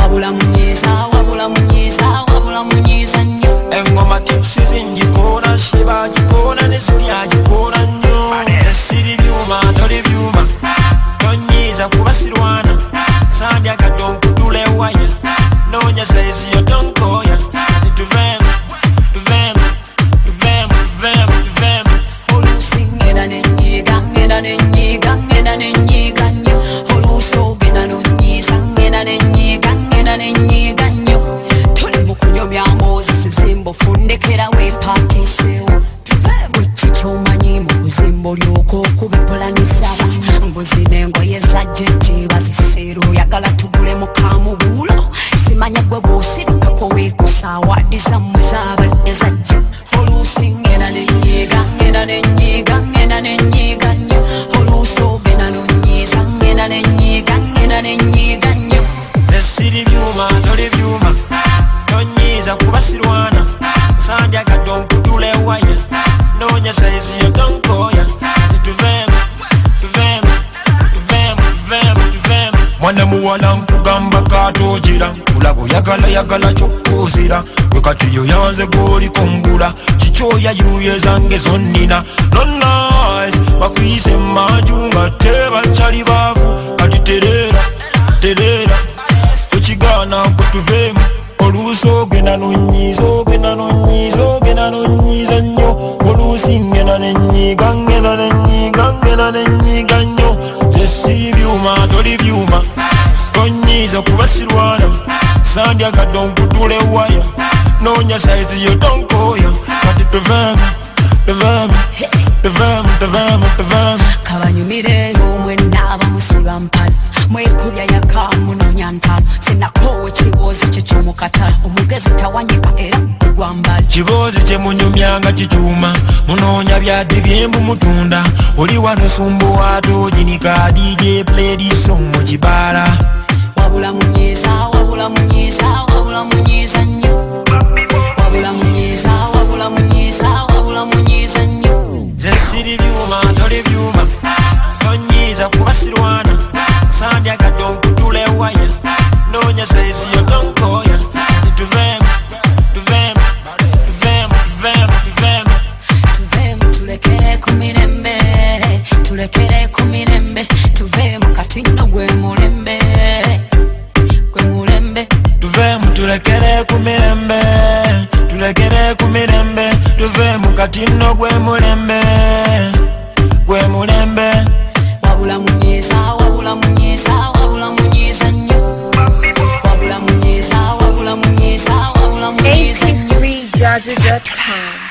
wabula munyiza nnyo. Engoma tipsi zinjikona, shiba jikona, nesunya jikona nnyo. Siri byuma, toli byuma, tonyiza kuba sirwana. Sandya kadonku tule waya, nonya saizi yo tonkoya. Ati tuvem. Oluusi ngenda nenyiga nnyo. Oluusi ogenda nonyiza ngenda nenyiga nnyo. Tuli mu kunyomya mboozi zizimba ofundekera weepatiisewo. Bweki kyomanyi mu kuzimba olyoka okubipulanisa. Mbuzi n'engoye za jjejje baziseera oyagala tugule mukamubuulo. Simanya gwe bw'osirikako weekusa waddi zammwe zaabadde zajja. Oluusi ngenda nenyiga nnyo. Oluusi ogenda nonyiza ngenda nenyiga nnyo. Ze siri byuma, toli byuma, tonyiza kuba sirwana. Sandya kadonku tule waya, nonya saizi yo tonkoya. Ati tuvem. Mwana muwala nkugamba katogira, kulabo yagala kyokuzira. Gwe kati yo yanze goli kongula, kikyoya yuye zange zonnina. No nice, bakuyise manju nga tebakyali baavu. Kati terera, tukigana kutuvemu. Oluusi ogenda nonyiza nnyo. Oluusi ngenda nenyiga nnyo. Ze siri byuma, toli byuma, tonyiza kuba sirwana. Sandya kadonku tule waya, nonya saizi yo tonkoya. Kati tuvem. Kabanyumireyo mwenna abamusiba mpala, mwekubya yaka munonya ntalo. Sinakoowa ekiboozi kyo ky'omukatala, omugezi tawanyika era kugwa mbali. Kiboozi kye munyumyanga kikyuma, munoonya byadde byembu mutunda. Oli wano sumbuwaate oginika DJ play this song mu kibala. Wabula munyiza nnyo. Wabula munyiza nnyo. Ze siri byuma, toli byuma, tonyiza kuba sirwana. Sandya kadonku tule waya, nonya saizi yo tonkoya. Ati tuvem. Tulekere ku mirembe, tuvemu kati nno gwe mulembe. Tuvemu tulekere ku mirembe, tuvemu kati nno gwe mulembe. Wabula munyiza nnyo. Wabula munyiza nnyo. AT3Jazzy.com